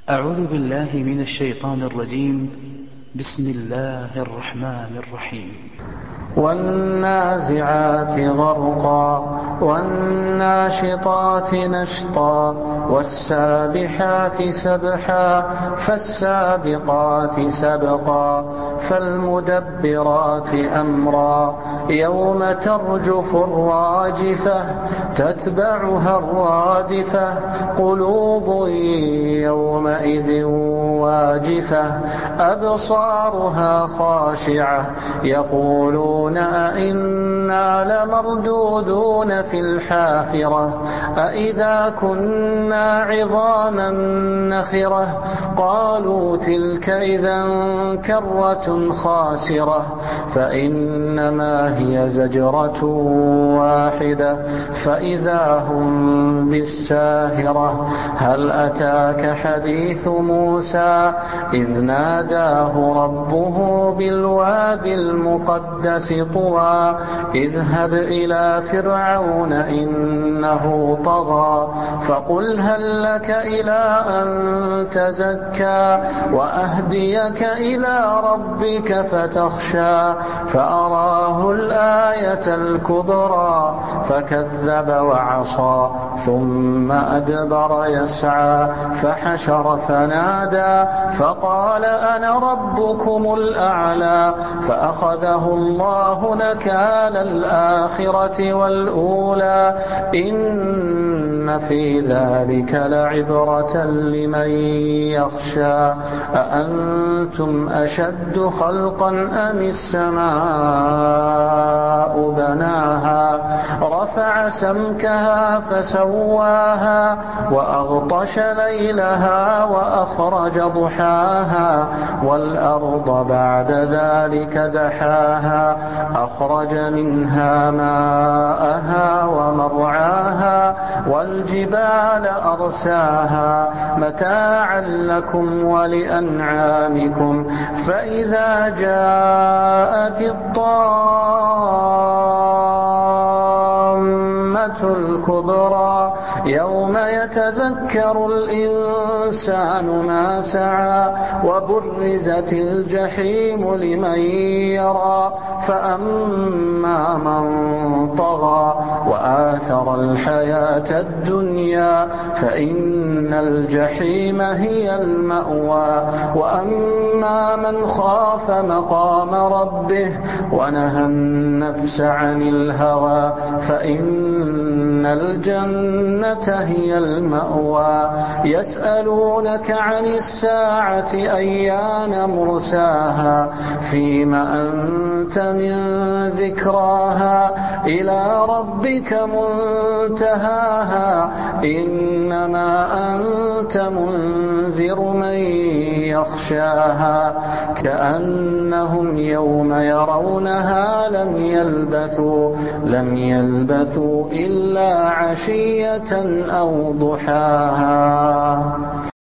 أعوذ بالله من الشيطان الرجيم. بسم الله الرحمن الرحيم. والنازعات غرقا والناشطات نشطا والسابحات سبحا فالسابقات سبقا فالمدبرات أمرا يوم ترجف الراجفة تتبعها الرادفة قلوب يومئذ واجفة أبصارها خاشعة يقولون أئنا لمردودون في الحافرة أئذا كنا عظاما نخرة قالوا تلك إذا كرة خاسرة فإنما هي زجرة واحدة فإذا هم بالساهرة هل أتاك حديث موسى إذ ناداه ربه بالوادي المقدس طوى اذهب إلى فرعون إنه طغى فقل هل لك إلى أن تزكى وأهديك إلى ربك فتخشى فأراه الآية الكبرى فكذب وعصى ثم أدبر يسعى فحشر فنادى فقال أنا ربكم الأعلى فأخذه الله نكال الآخرة والأولى إن في ذلك لعبرة لمن يخشى أأنتم أشد خلقا أم السماء بناها رفع سمكها فسواها وأغطش ليلها وأخرج ضحاها والأرض بعد ذلك دحاها أخرج منها ماءها ومرعاها والجبال أرساها متاعا لكم ولأنعامكم فإذا جاءت الطامة الكبرى يوم يتذكر الإنسان ما سعى وبرزت الجحيم لمن يرى فأما من طغى وآثر الحياة الدنيا فإن الجحيم هي المأوى وأما من خاف مقام ربه ونهى النفس عن الهوى فإن الجنة هي المأوى يسألونك عن الساعة أيان مرساها فيم أنت من ذكراها إلى ربك منتهاها إنما أنت منذر من يخشاها كأنهم يوم يرونها لم يلبثوا إلا عشية أو ضحاها.